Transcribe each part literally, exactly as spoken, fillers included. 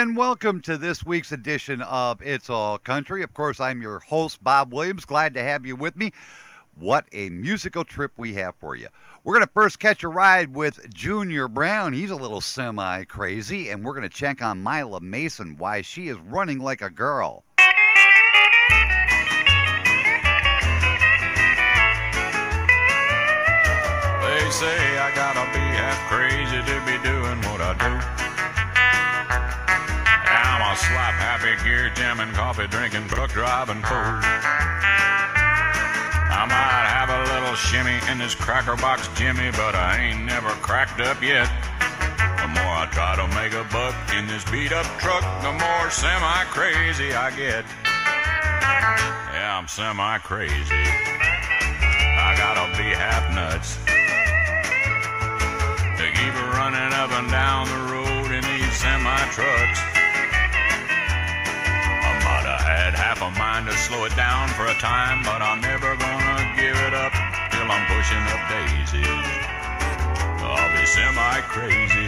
and welcome to this week's edition of It's All Country. Of course, I'm your host, Bob Williams. Glad to have you with me. What a musical trip we have for you. We're going to first catch a ride with Junior Brown. He's a little semi-crazy, and we're going to check on Mila Mason, why she is running like a girl. They say I gotta be half crazy to be doing what I do. I'm a slap happy gear jamming, coffee drinking, truck driving fool. I might have a little shimmy in this cracker box Jimmy, but I ain't never cracked up yet. The more I try to make a buck in this beat up truck, the more semi crazy I get. Yeah, I'm semi crazy. I gotta be half nuts to keep running up and down the road in these semi-trucks. I might have had half a mind to slow it down for a time, but I'm never gonna give it up till I'm pushing up daisies. I'll be semi-crazy.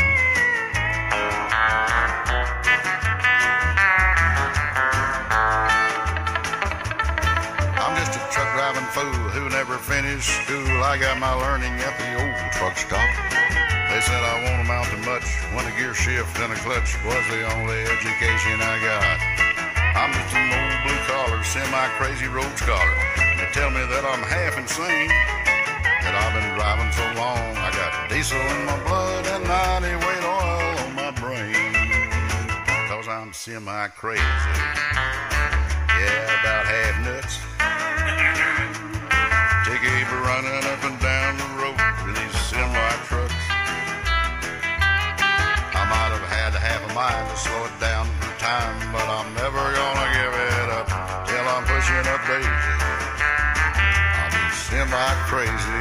I'm just a truck driving fool who never finished school. I got my learning at the old truck stop. They said I won't amount to much when a gear shift and a clutch was the only education I got. I'm just an old blue collar, semi-crazy road scholar. They tell me that I'm half insane, that I've been driving so long. I got diesel in my blood and ninety weight oil on my brain, cause I'm semi-crazy. Yeah, about half nuts. To keep running up and down the road in these semi-trucks. I might have had half a mind to slow it down for time, but I'm never gonna give it up till I'm pushing up daisies. I'll be semi-crazy.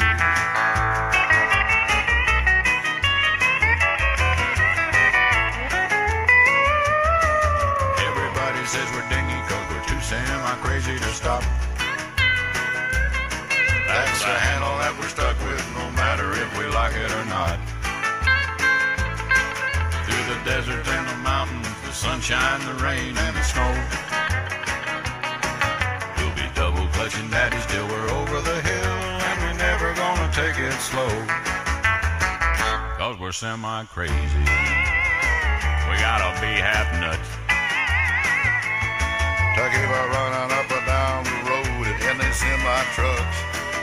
Everybody says we're dingy cause we're too semi-crazy to stop. That's the handle that we're stuck with, no matter if we like it or not. Through the deserts and the mountains, the sunshine, the rain, and the snow. We'll be double clutching daddies till we're over the hill, and we're never gonna take it slow. Cause we're semi-crazy. We gotta be half nuts To keep on running up and down the road in these semi-trucks.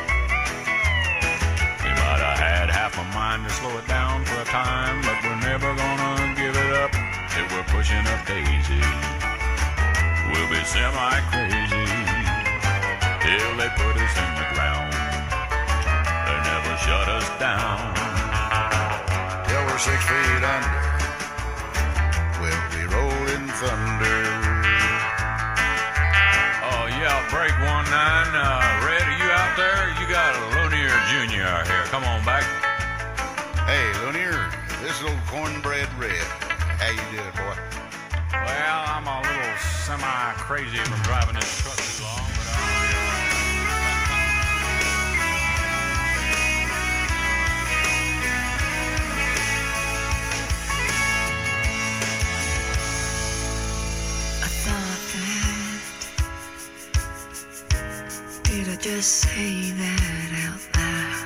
Had half a mind to slow it down for a time, but we're never gonna give it up till we're pushing up daisies. We'll be semi-crazy till they put us in the ground. They never shut us down. Till we're six feet under, we'll be rolling thunder. Oh yeah, break one nine. Uh, Red, are you out there? You got a Lunier Junior out here. Come on back. Hey, Lunier, this is old cornbread Red. How you doing, boy? Well, I'm a little semi-crazy from driving this truck too long, but uh, I thought that, did I just say that out loud?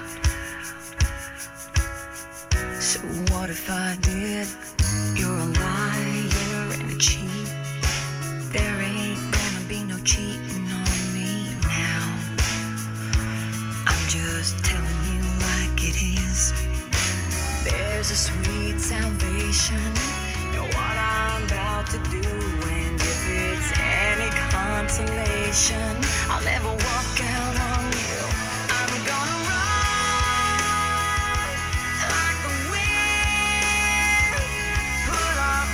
So what if I did? You're a liar and a cheat. There ain't gonna be no cheating on me now. I'm just telling you like it is. There's a sweet salvation in what I'm about to do, and if it's any consolation, I'll never walk out on you. I'm gonna run like the wind, put our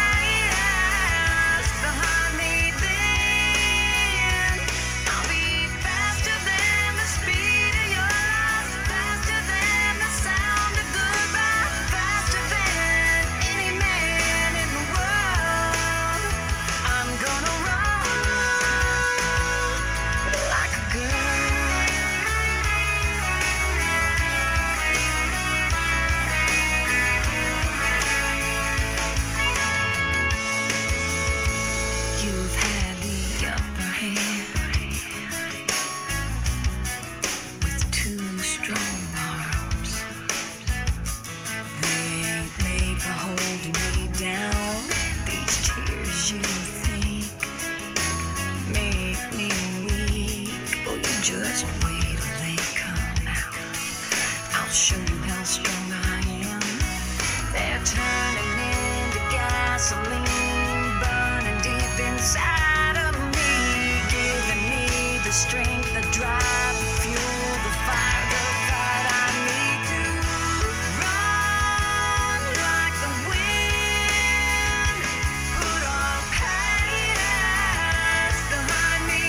past behind me then. I'll be faster than the speed of your lies, faster than the sound of goodbye, faster than any man in the world. I'm gonna run So wait till they come out. I'll show you how strong I am. They're turning into gasoline, burning deep inside of me, giving me the strength, the drive, the fuel, the fire, the fight I need to run like the wind. Put all past behind me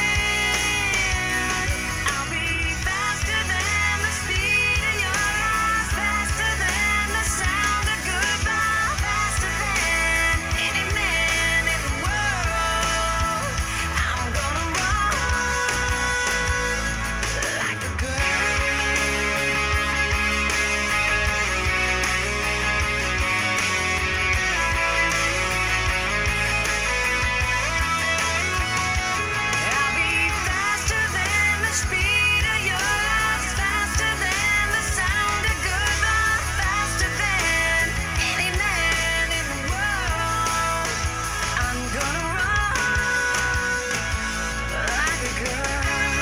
then. I'll be faster than the speed of your eyes, faster than the sound of goodbye, faster than any man in the world. I'm gonna run like a girl. I'll be faster than the speed of your eyes, faster than the sound of goodbye, faster than any man in the world. I'm gonna run like a girl.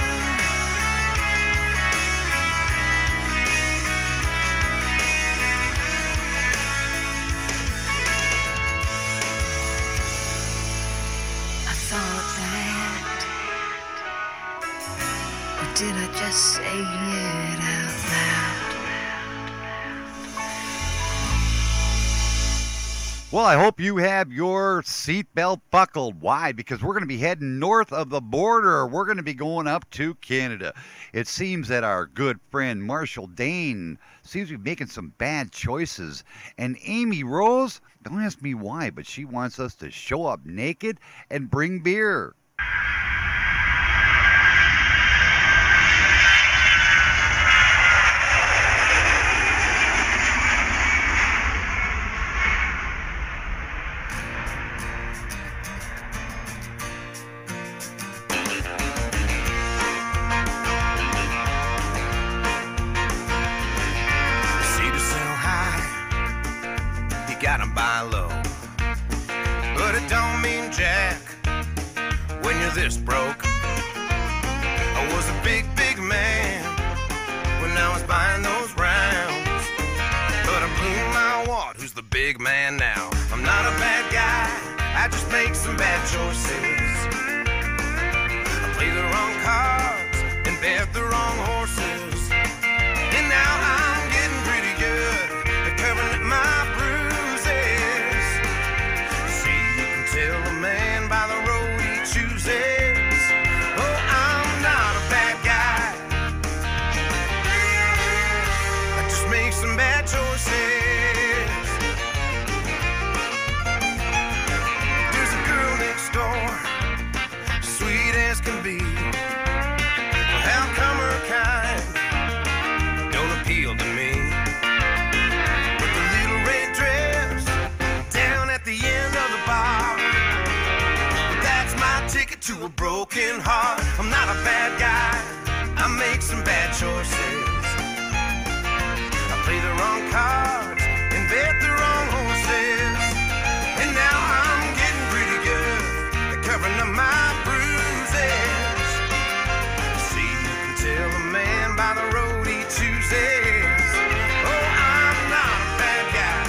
I thought that, or did I just say it out loud? Well, I hope you have your seatbelt buckled. Why? Because we're going to be heading north of the border. We're going to be going up to Canada. It seems that our good friend Marshall Dane seems to be making some bad choices. And Amy Rose, don't ask me why, but she wants us to show up naked and bring beer. Cedar sell high, you gotta buy low. But it don't mean jack when you're this broke. I was a big, big man when I was buying those rounds. But I blew my wad, who's the big man now? I'm not a bad guy, I just make some bad choices. I play the wrong cards and bet the wrong horses. And now I'm getting pretty good at covering up my bruises. See, you can tell a man by the road he chooses. Oh, I'm not a bad guy, I just make some bad choices. There's a girl next door, sweet as can be. Well, how come her kind don't appeal to me? With the little red dress down at the end of the bar, that's my ticket to a broken heart. I'm not a bad guy, I make some bad choices. I play the wrong cards and bet the wrong horses. And now I'm getting pretty good at covering up my bruises. See, you can tell a man by the road he chooses. Oh, I'm not a bad guy,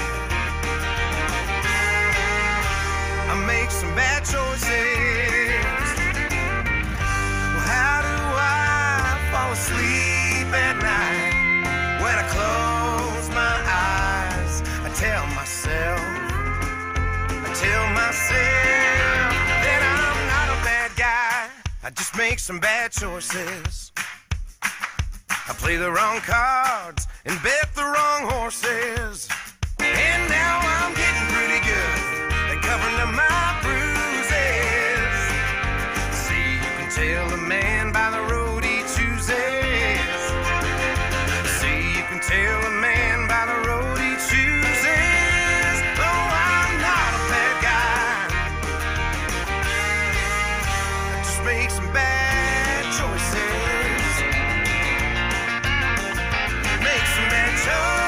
I make some bad choices. Well, how do I fall asleep at night? When I close my eyes, I tell myself, I tell myself that I'm not a bad guy, I just make some bad choices. I play the wrong cards and bet the wrong horses. And now I'm getting pretty good at covering up my bruises. See, you can tell a man by the road he chooses. See, you can tell a man by the road he chooses. Oh, I'm not a bad guy, I just make some bad choices. Make some bad choices.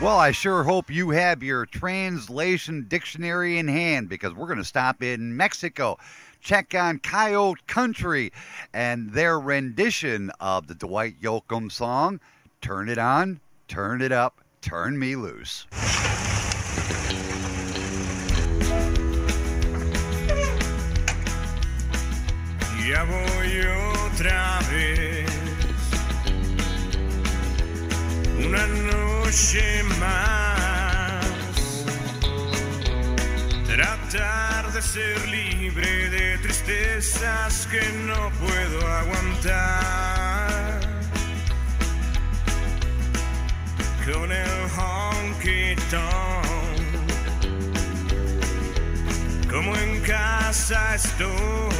Well, I sure hope you have your translation dictionary in hand because we're going to stop in Mexico. Check on Coyote Country and their rendition of the Dwight Yoakam song, Turn It On, Turn It Up, Turn Me Loose. Ya voy otra vez, una noche más, tratar de ser libre de tristezas que no puedo aguantar, con el honky tonk, como en casa estoy.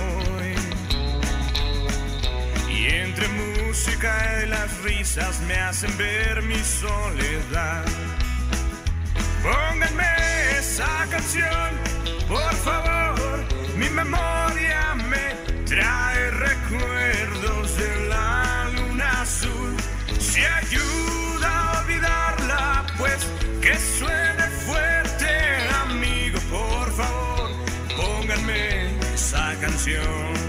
Y entre música y las risas me hacen ver mi soledad. Pónganme esa canción, por favor. Mi memoria me trae recuerdos de la luna azul. Si ayuda a olvidarla, pues que suene fuerte, amigo, por favor. Pónganme esa canción.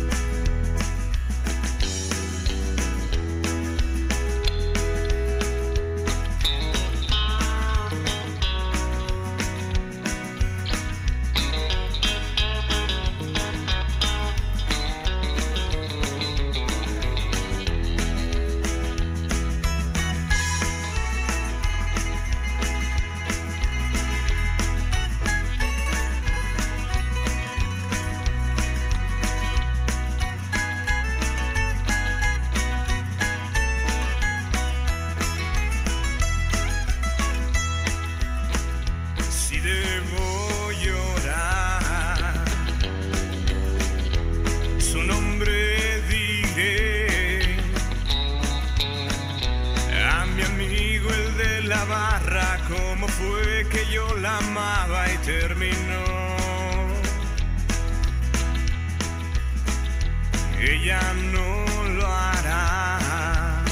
Ella no lo hará,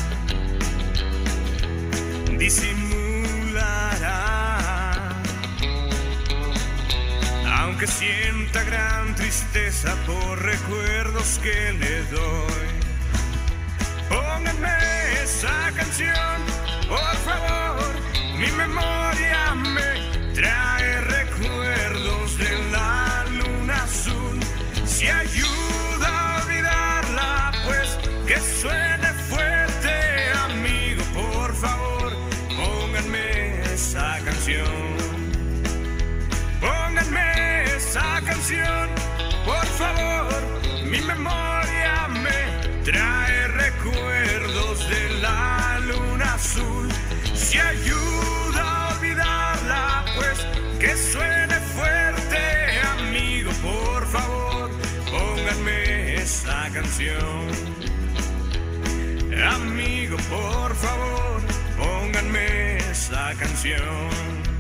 disimulará, aunque sienta gran tristeza por recuerdos que le doy. Pónganme esa canción, por favor, mi memoria me trae recuerdos de la luna azul. Si ayuda a olvidarla, pues que suene fuerte, amigo, por favor, pónganme esa canción. Pónganme esa canción, por favor, mi memoria me trae recuerdos de la luna azul. Si ayuda a olvidarla, pues que suene fuerte, amigo, por favor, pónganme esa canción. Amigo, por favor, pónganme esa canción.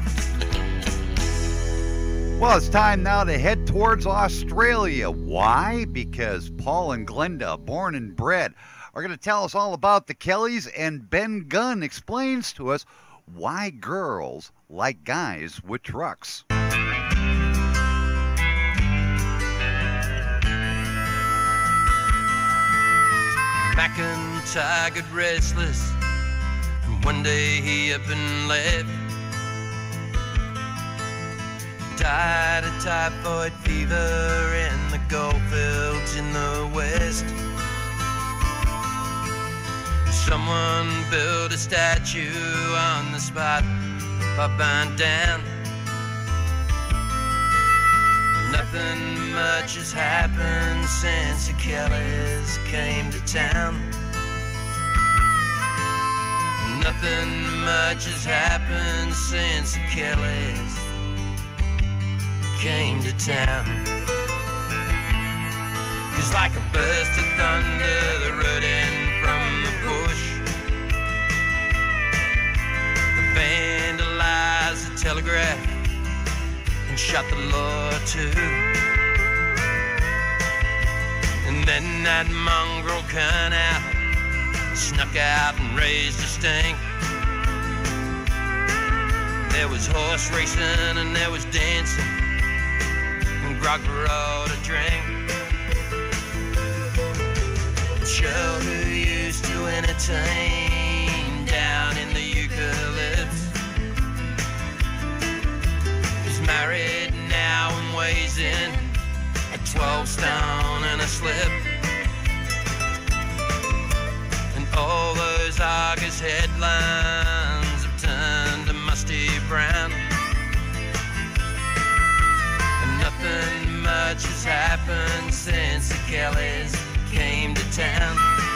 Well, it's time now to head towards Australia. Why? Because Paul and Glenda, born and bred, are going to tell us all about the Kellys, and Ben Gunn explains to us why girls like guys with trucks. McIntyre got restless, and one day he up and left. Died of typhoid fever in the goldfields in the west. Someone built a statue on the spot, but burned down. Nothing much has happened since the Kellys came to town. Nothing much has happened since the Kellys came to town. Cause like a burst of thunder, the road in from the bush, they vandalized the telegraph and shot the law too. And then that mongrel cunt out, snuck out and raised a stink. There was horse racing and there was dancing, and grog brought a drink. Joe, who used to entertain down in the eucalypts, is married now and weighs in at twelve stone and a slip. And all those Argus headlines have turned to musty brown, and nothing much has happened since the Kellys came to town.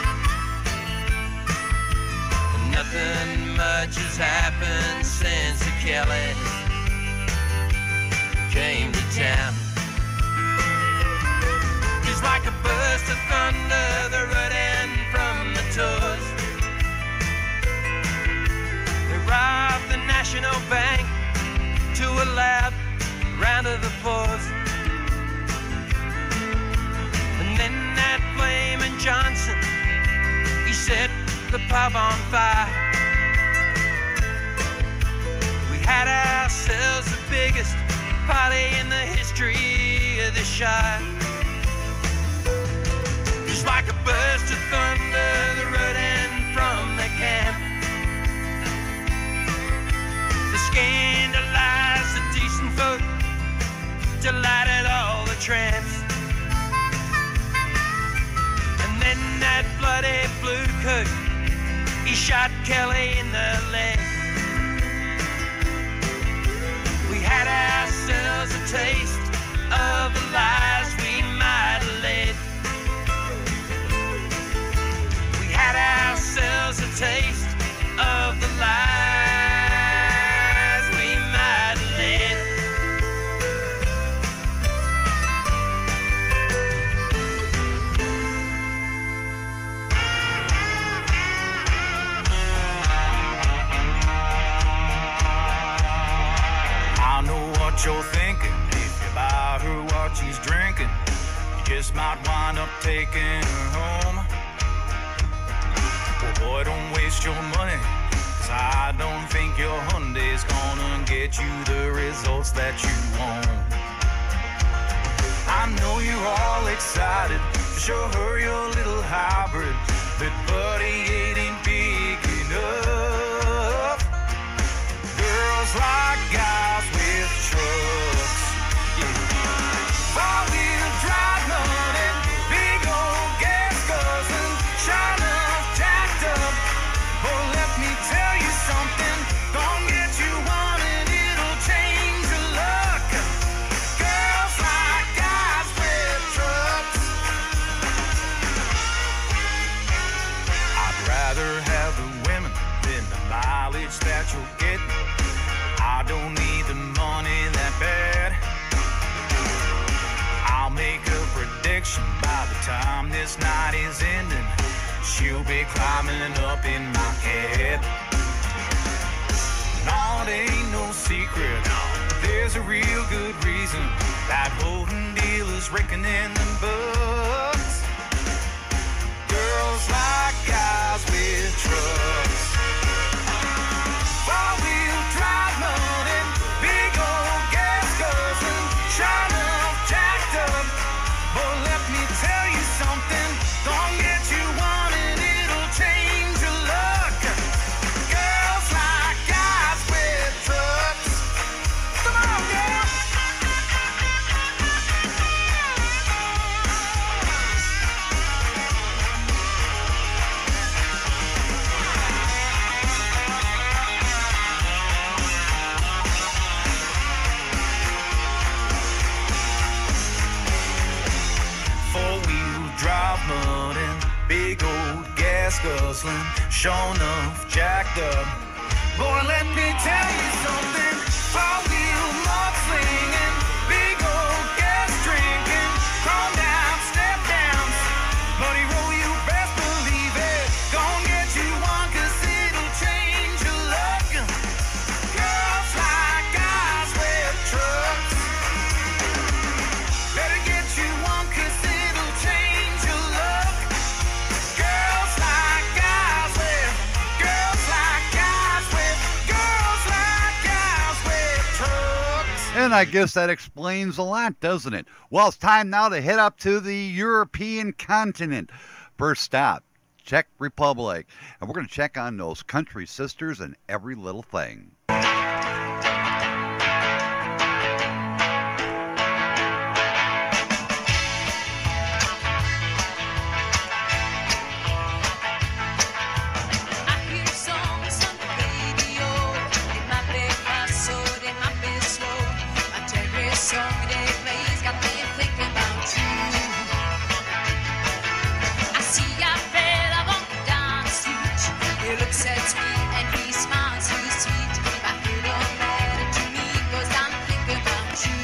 And nothing much has happened since the Kellys came to town. Just like a burst of thunder, the red end from the tours. They robbed the National Bank to a loud round of applause. And then that flaming Johnson, he set the pub on fire. We had ourselves the biggest party in the history of the Shire. Just like a burst of thunder, the red end from the camp. They scandalized the decent folk, delighted all the tramps. And then that bloody blue coat, he shot Kelly in the leg. We had ourselves a taste of the lies we might have led. We had ourselves a taste of the lies we might have led. I know what you're thinking. If you buy her what she's drinking, you just might wind up taking her home. Well, boy, don't waste your money, 'cause I don't think your Hyundai's gonna get you the results that you want. I know you're all excited to show her your little hybrid, but buddy, it ain't big enough. Girls like guys with trucks. Four-wheel drive running, big old gas guzzling, shine up, jacked up. Oh, let me tell you something, gonna get you one and it'll change your luck. Girls like guys with trucks. I'd rather have the women than the mileage that you'll get. I don't need the money that bad. I'll make a prediction by the time this night is ending, she'll be climbing up in my head. No, it ain't no secret, there's a real good reason that holding dealers raking in the bucks. Girls like guys with trucks. Four-wheel drive running, big old gas guzzling, shine up, jacked up. But let me tell you something, gonna get you one and it'll change your luck. Girls like guys with trucks. Come on, girl. Four-wheel drive running, big old gas guzzling, sure enough jacked up. Boy, let me tell you something, four-wheel mudslinging, big old gas drinking, chrome down, step downs. Buddy, roll, you best believe it, gonna get you one 'cause it'll change your luck. Girls like guys with trucks. Better get you one 'cause it'll change your luck. Girls like guys with, girls like guys with, girls like guys And I guess that explains a lot, doesn't it? Well, it's time now to head up to the European continent. First stop, Czech Republic. And we're going to check on those country sisters and every little thing. Sets me and he smiles so sweet. I feel no matter to me, cause I'm thinking about you.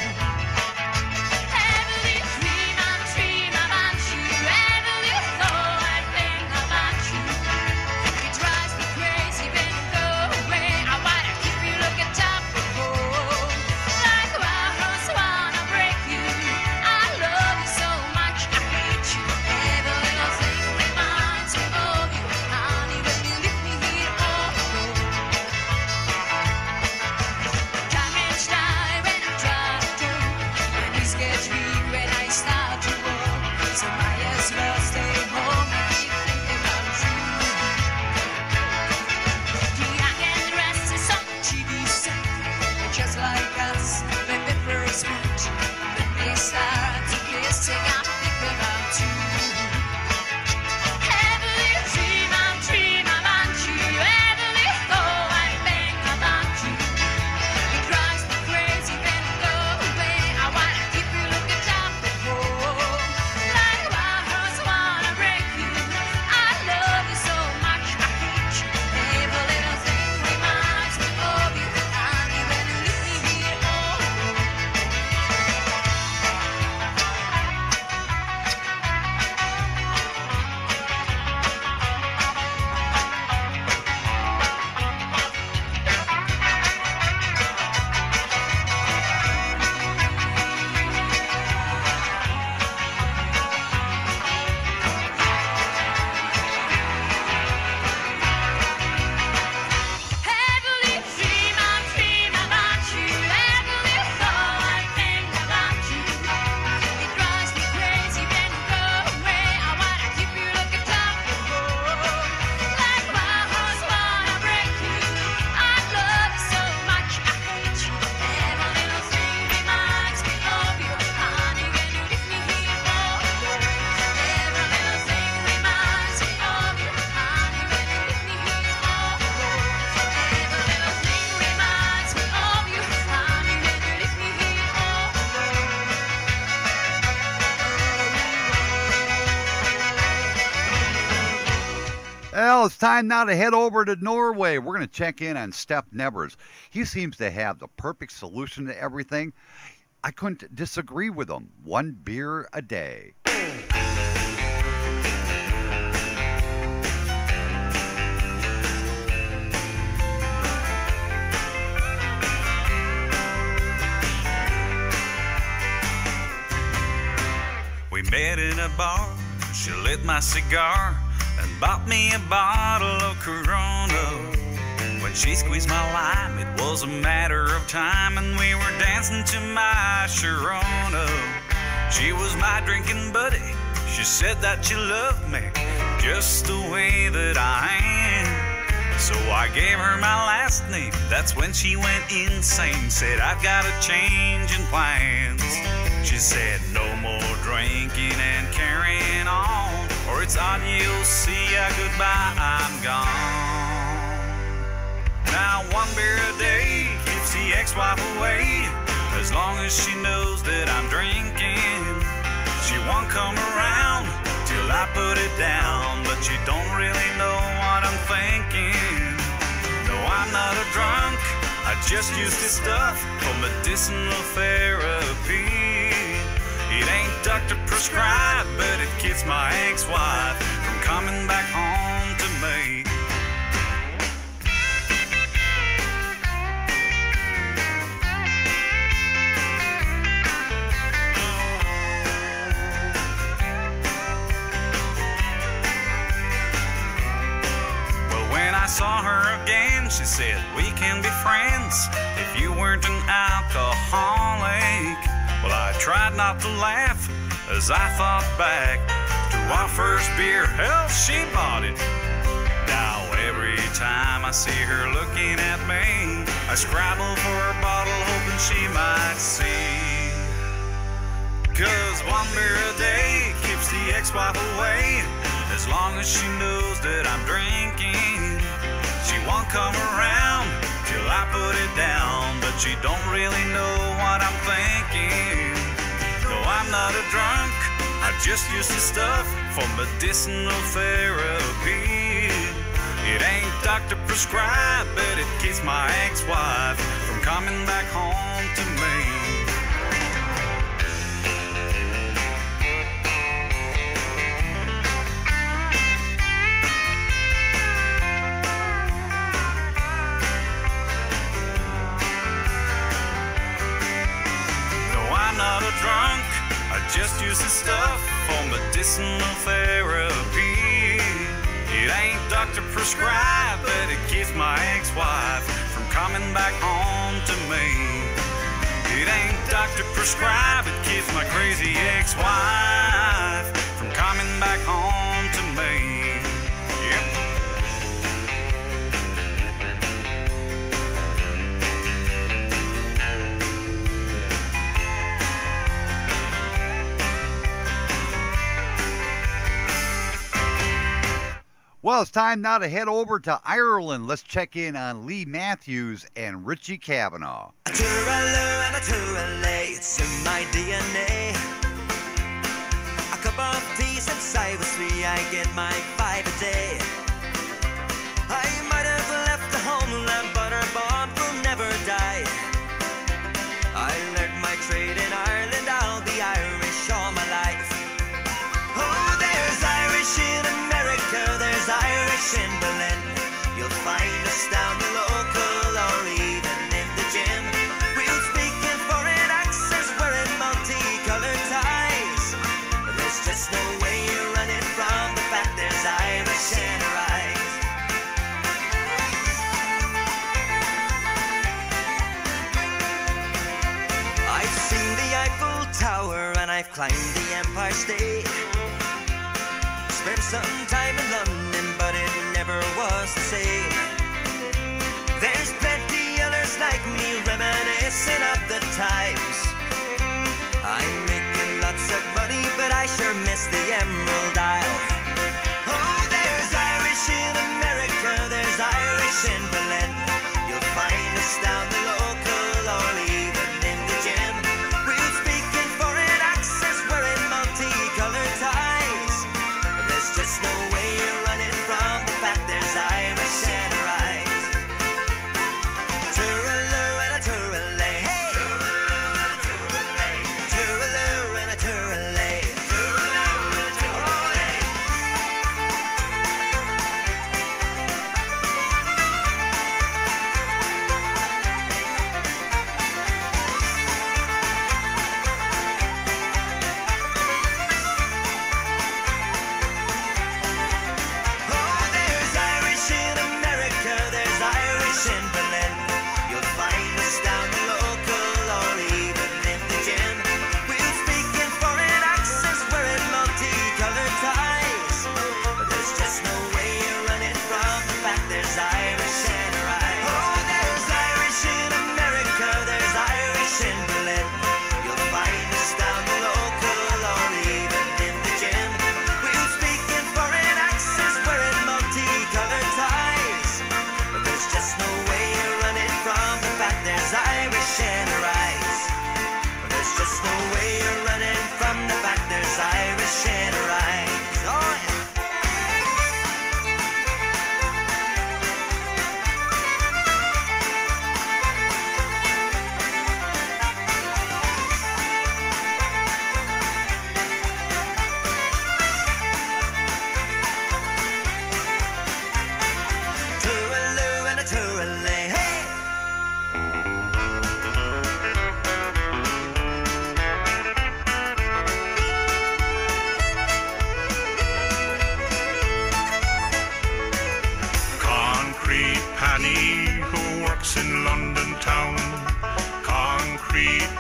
Every dream I dream about you, every thought I think about you. It drives me crazy when you go away. I wanna keep you looking top of home. Like wild wanna break you. I love you so much, I hate you. Every little thing reminds me of you, honey, when you leave me here all alone. Time shy when I try to turn, when this gets weak when I start to walk. So might as well stay home and keep thinking about you. The young and the rest is on T V set, they're just like us when we first met. When they start to kissing, I'm thinking about you. Every dream I dream about you, every thought I think about you. It drives me crazy when you go away. I wanna keep you looking down the road. Like wild hearts wanna break you. I love you so much, I hate you. Every little thing reminds me of you, honey, when you leave me here all alone. Every dream I dream about you, every thought I think about you. It drives me crazy when you go away. I wanna keep you looking down the road. Like wild hearts wanna break you. I love you so much, I hate you. Every little thing reminds me of you, honey, when you leave me here all alone. Every little thing reminds me of you, honey, when you leave me here all alone. Every little thing reminds me of you, honey, when you leave me here all Well, it's time now to head over to Norway. We're going to check in on Steff Nevers. He seems to have the perfect solution to everything. I couldn't disagree with him. One beer a day. We met in a bar, she lit my cigar and bought me a bottle of Corona. When she squeezed my lime, it was a matter of time, and we were dancing to my Sharona. She was my drinking buddy, she said that she loved me just the way that I am. So I gave her my last name, that's when she went insane. Said, I've got a change in plans. She said, no more drinking and carrying on, or it's adios, see ya, goodbye, I'm gone. Now one beer a day keeps the ex-wife away, as long as she knows that I'm drinking. She won't come around till I put it down, but she don't really know what I'm thinking. No, I'm not a drunk, I just use this stuff for medicinal therapy. It ain't doctor prescribed, but it keeps my ex-wife from coming back home to me. Well, when I saw her again, she said, we can be friends if you weren't an alcoholic. Well, I tried not to laugh as I thought back to our first beer. Hell, she bought it. Now every time I see her looking at me, I scrabble for a bottle hoping she might see. Cause one beer a day keeps the ex-wife away, as long as she knows that I'm drinking. She won't come around till I put it down, but she don't really know what I'm thinking. No, I'm not a drunk, I just use the stuff for medicinal therapy. It ain't doctor prescribed, but it keeps my ex-wife from coming back home to me. I'm not a drunk, I just use this stuff for medicinal therapy. It ain't doctor prescribed, but it keeps my ex-wife from coming back home to me. It ain't doctor prescribed, it keeps my crazy ex-wife from coming back home to me. Yep. Well, it's time now to head over to Ireland. Let's check in on Lee Matthews and Richie Cavanaugh. A tooraloo and a tooralay, it's in my D N A. A cup of tea since I was three, I get my five a day. I might have left the homeland, but our bond will never die. I learned my trade in Ireland, I'll be Irish all my life. Oh, there's Irish in America, there's Irish in Berlin. You'll find us down the local or even in the gym. We'll speak in foreign accents, wearing multicolored ties. There's just no way you're running from the fact there's Irish in our eyes. I've seen the Eiffel Tower and I've climbed the Empire State. Spent some time in London, but it never was the same. There's plenty others like me reminiscing of the times. I'm making lots of money, but I sure miss the Emerald Isle. Oh, there's Irish in America, there's Irish in Berlin. You'll find us down the local or even in the gym. We'll speak in foreign accents, wearing multicolored ties. There's just no way you're running from the fact there's Irish in our eyes. Tooraloo and a tooralay, hey! Tooraloo and a tooralay. Oh,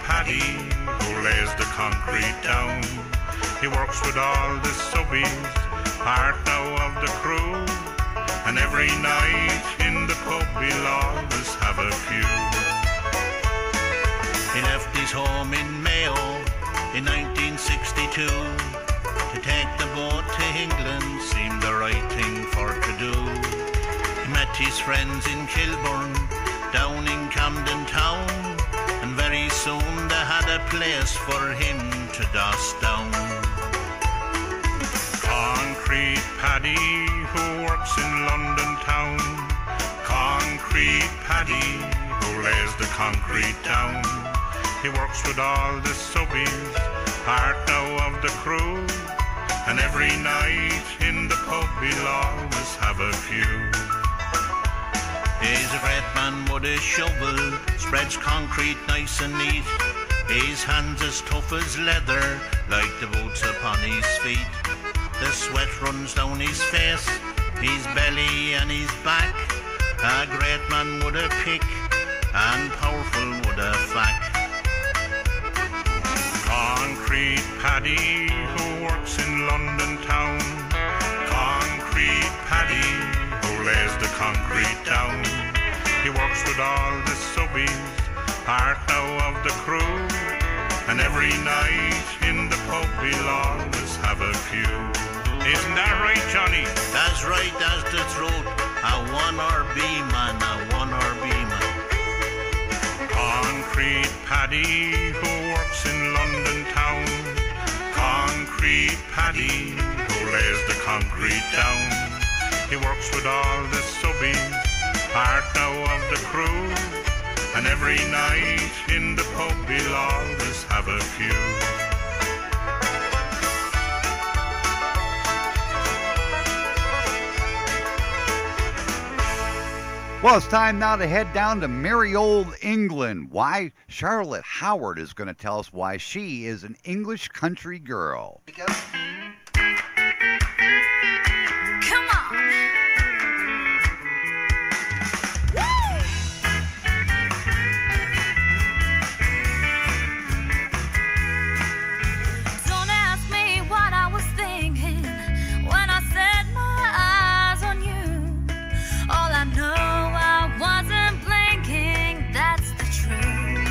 Paddy, who lays the concrete down. He works with all the subbies, part now of the crew. And every night in the pub he'll always have a few. He left his home in Mayo in nineteen sixty-two. To take the boat to England seemed the right thing for to do. He met his friends in Kilburn, down in Camden Town, and very soon they had a place for him to doss down. Concrete Paddy, who works in London town. Concrete Paddy, who lays the concrete down. He works with all the subbies, part now of the crew. And every night in the pub he'll always have a few. He's a great man with a shovel, spreads concrete nice and neat. His hands as tough as leather, like the boots upon his feet. The sweat runs down his face, his belly and his back. A great man with a pick, and powerful with a fack. Concrete Paddy, who works in London town. Concrete Paddy, who lays the concrete down. He works with all the subbies, part now of the crew. And every night in the pub he'll always have a few. Isn't that right, Johnny? That's right, that's the truth. A one R B man, a one R B man. Concrete Paddy, who works in London town. Concrete Paddy, who lays the concrete down. He works with all the subbies, part now of the crew. And every night in the pub he'll always have a few. Well, it's time now to head down to merry old England. Why? Charlotte Howard is going to tell us why she is an English country girl. Come on. Woo! Don't ask me what I was thinking when I set my eyes on you. All I know, I wasn't blinking, that's the truth.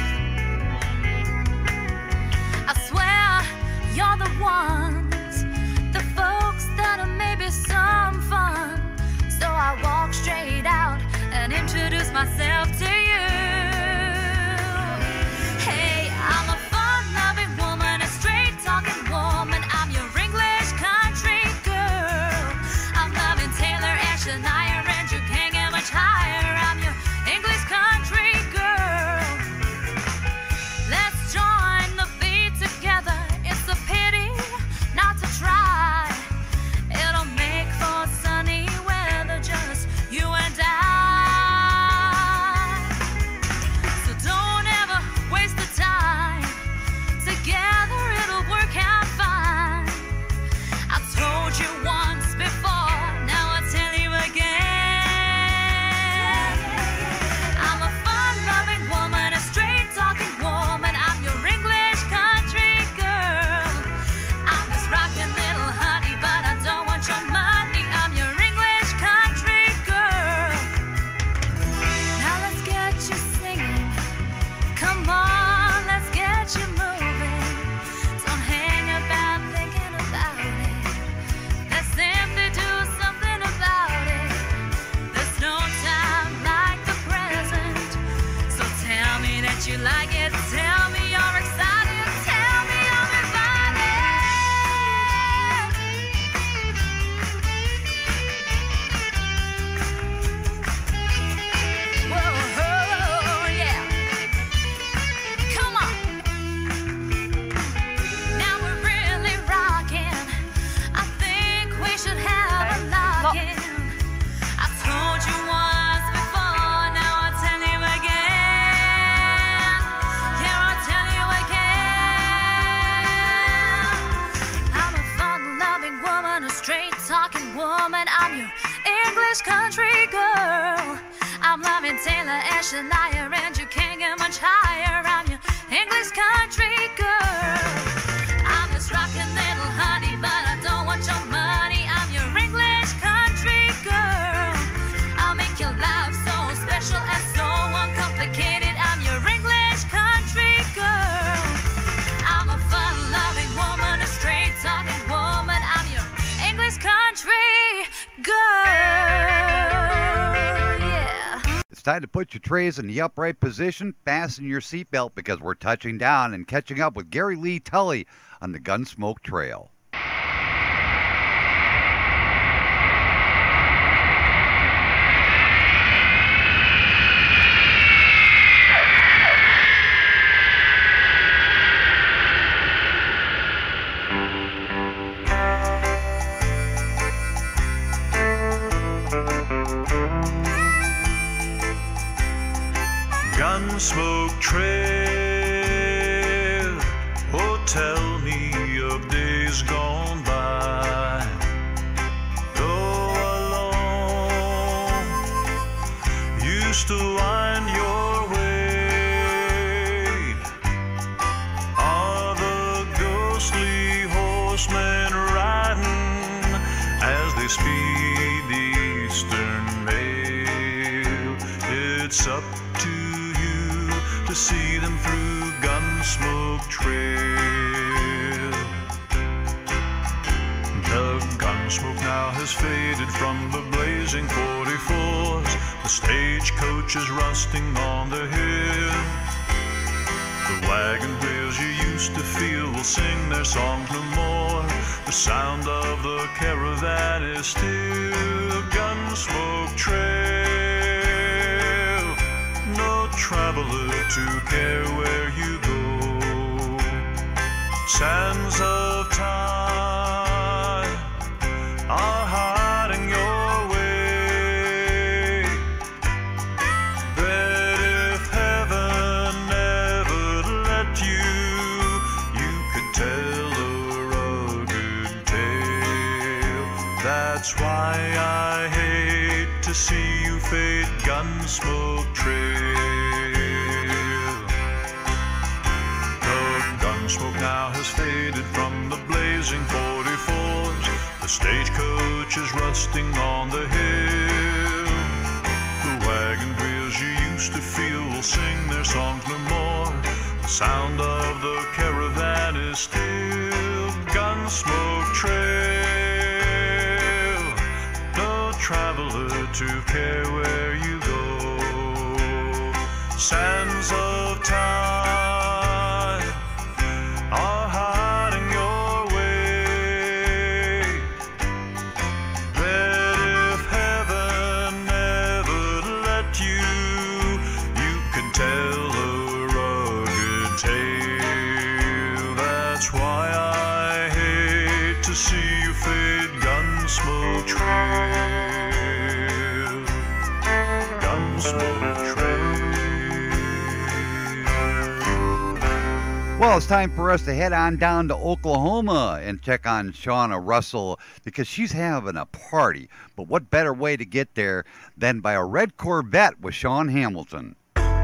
I swear you're the ones, the folks that'll maybe some fun. So I walk straight out and introduce myself to you. Hey, I'm a fun-loving woman, a straight-talking woman. I'm your English country girl. I'm loving Taylor and Shania, and you can't get much higher. I'm your English country girl. Let's join the beat together. It's a pity not to try. It'll make for sunny weather, just you and I. So don't ever waste the time. Together it'll work out fine. I told you once before, now I'll tell you again. I'm a fun-loving woman, a straight-talking woman. I'm your English country girl. I'm this rockin' little honey, but I don't want your money. I'm your English country girl. Now let's get you singing. Come on, let's get you moving. Don't hang about thinking about it. Let's simply do something about it. There's no time like the present. So tell me that you like it. Tell me you're excited. Tell me you're invited. Whoa, yeah. Come on. Now we're really rocking. I think we should have a lock-in. I told you once before, now I'll tell you again. Yeah, I'll tell you again. I'm a fun-loving woman, a straight-talking woman. I'm your English country girl. I'm loving Taylor and Shania, and you can't get much higher. I'm your English country girl. I'm this rockin' little honey, but I don't want your money. I'm your English country girl. I'll make your life so special and so uncomplicated. I'm your English country girl. I'm a fun-loving woman, a straight-talking woman. I'm your English country girl. Yeah. It's time to put your trays in the upright position, fasten your seatbelt because we're touching down and catching up with Gary Lee Tully on the Gunsmoke Trail. Gunsmoke Trail, oh tell me of days gone by. Though alone, used to wind your way. Are the ghostly horsemen riding as they speed the eastern mail? It's up to to see them through Gunsmoke Trail. The gunsmoke now has faded from the blazing forty-fours. The stagecoach is rusting on the hill. The wagon wheels you used to feel will sing their songs no more. The sound of the caravan is still Gunsmoke Trail. No traveler to care where you go. Sands of time are hiding your way. But if heaven never let you, you could tell a rugged tale. That's why I hate to see you fade Gunsmoke Trail. Smoke now has faded from the blazing forty-fours. The stagecoach is rusting on the hill. The wagon wheels you used to feel will sing their songs no more. The sound of the caravan is still Gunsmoke Trail. No traveler to care where you go. Sands of time are hiding your way. But if heaven never let you, you could tell a rugged tale. That's why I hate to see you fade Gunsmoke Trail. Gunsmoke Trail. Well, it's time for us to head on down to Oklahoma and check on Shauna Russell because she's having a party. But what better way to get there than by a red Corvette with Sean Hamilton?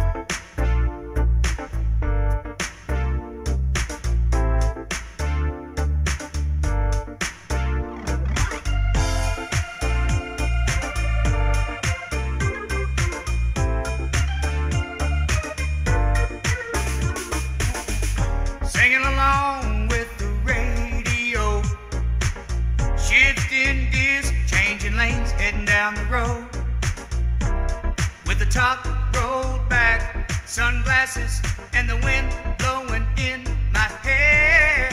Singing along with the radio, shifting gears, changing lanes, heading down the road. With the top rolled back, sunglasses, and the wind blowing in my hair.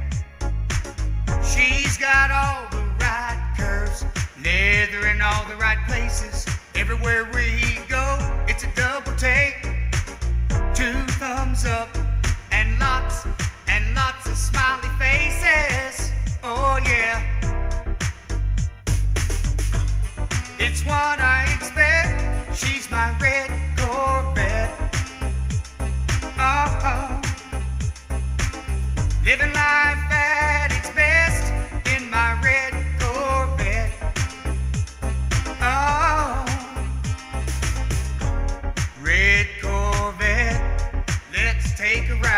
She's got all the right curves, leather in all the right places. Everywhere we go, it's a double take. Two thumbs up and lots and lots of smiley faces. Oh yeah, it's what I expect. She's my red Corvette. Oh, living life at its best in my red Corvette. Oh, red Corvette, let's take a ride.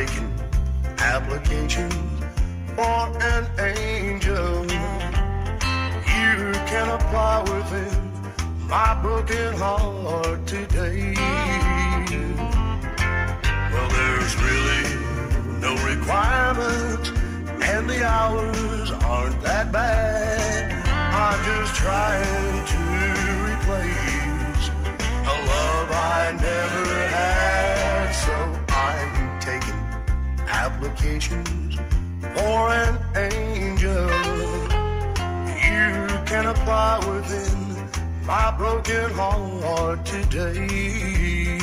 taking applications for an angel. You can apply within my broken heart today. Well, there's really no requirement, and the hours aren't that bad. I'm just trying to replace a love I never had. So I'm taking applications for an angel. You can apply within my broken heart today.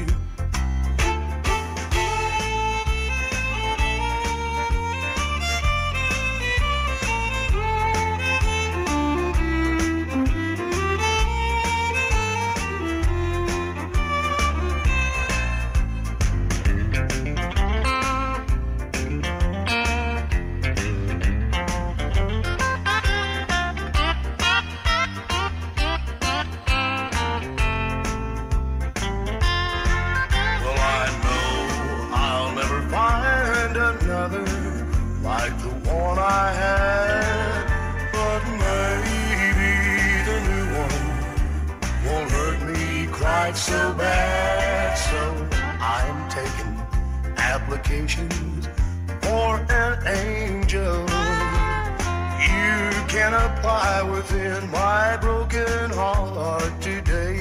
Like the one I had, but maybe the new one won't hurt me quite so bad. So I'm taking applications for an angel. You can apply within my broken heart today.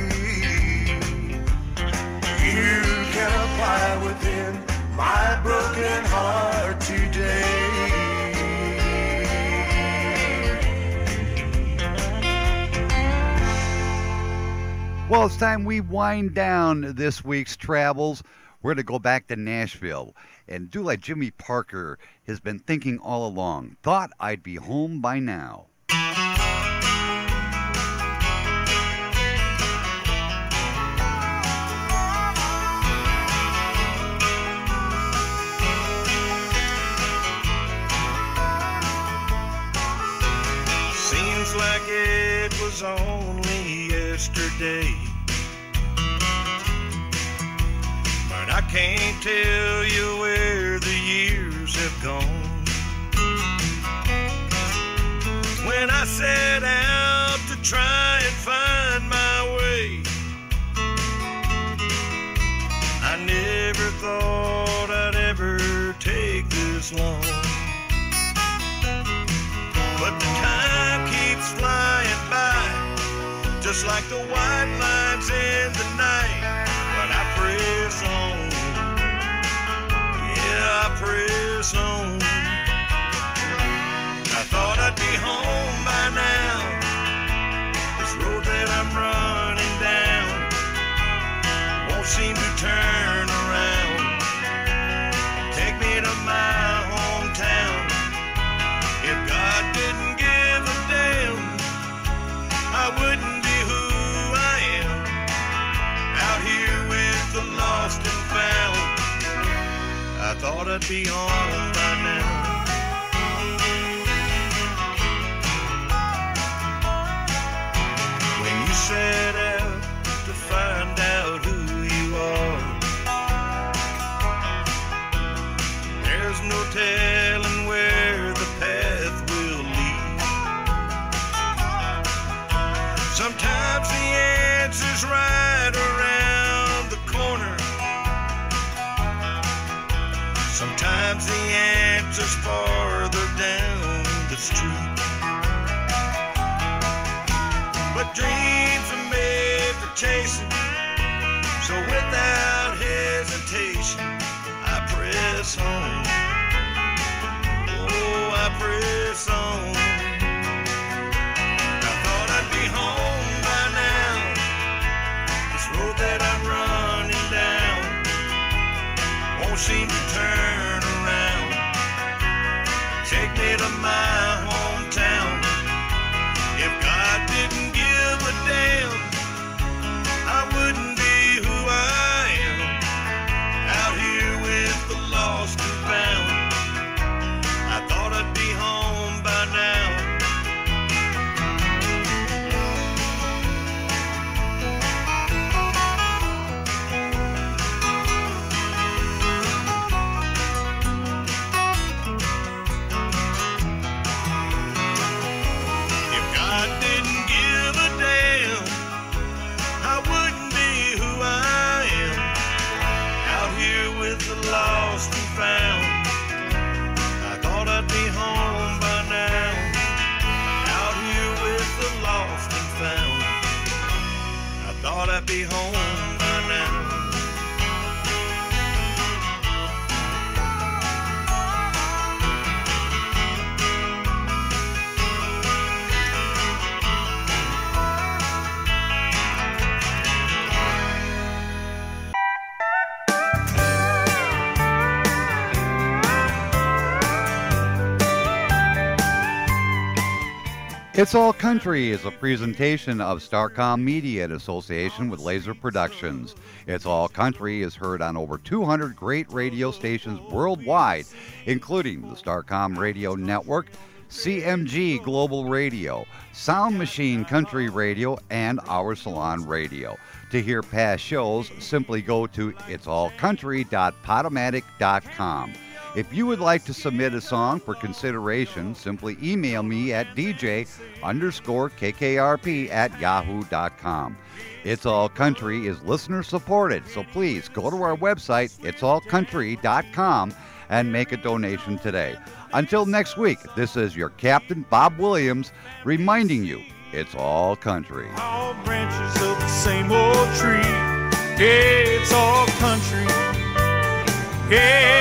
You can apply within my broken heart today. Well, it's time we wind down this week's travels. We're going to go back to Nashville and do like Jimmy Parker has been thinking all along. Thought I'd be home by now. Seems like it was only yesterday, but I can't tell you where the years have gone. When I set out to try and find my way, I never thought I'd ever take this long. But the time keeps flying by, just like the white lines in the night. But I press on, yeah, I press on. I thought I'd be home by now. This road that I'm running down won't seem to turn around. Take me to my hometown. If God didn't give a damn, I wouldn't be who I am, out here with the lost and found. I thought I'd be home by now. When you set out to find out who you are, there's no telling where the path will lead. Sometimes the answer's right around the corner. Sometimes the answer's farther down the street. But dreams are made for chasing, so without hesitation, I press on. Oh, I press on. I thought I'd be home by now. This road that I'm running down won't seem to turn around. Take me to my hometown. If God didn't give a damn, I wouldn't be who I am, out here with the lost and found. I thought I'd be home by now. lost and found. I thought I'd be home by now, out here with the lost and found. I thought I'd be home by now. It's All Country is a presentation of Starcom Media in association with Laser Productions. It's All Country is heard on over two hundred great radio stations worldwide, including the Starcom Radio Network, C M G Global Radio, Sound Machine Country Radio, and Our Salon Radio. To hear past shows, simply go to its all country dot podomatic dot com. If you would like to submit a song for consideration, simply email me at dj underscore kkrp at yahoo dot com. It's All Country is listener supported, so please go to our website, its all country dot com, and make a donation today. Until next week, this is your Captain Bob Williams reminding you, it's all country. All branches of the same old tree. Yeah, it's all country. Yeah.